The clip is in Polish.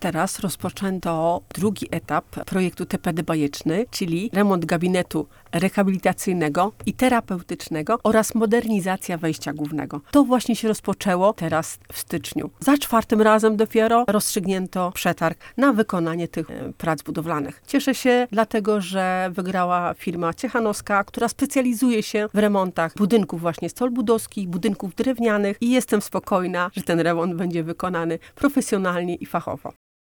Teraz rozpoczęto drugi etap projektu TPD Bajeczny, czyli remont gabinetu rehabilitacyjnego i terapeutycznego oraz modernizacja wejścia głównego. To właśnie się rozpoczęło teraz w styczniu. Za czwartym razem dopiero rozstrzygnięto przetarg na wykonanie tych prac budowlanych. Cieszę się dlatego, że wygrała firma ciechanowska, która specjalizuje się w remontach budynków właśnie stolbudowskich, budynków drewnianych i jestem spokojna, że ten remont będzie wykonany profesjonalnie i fachowo.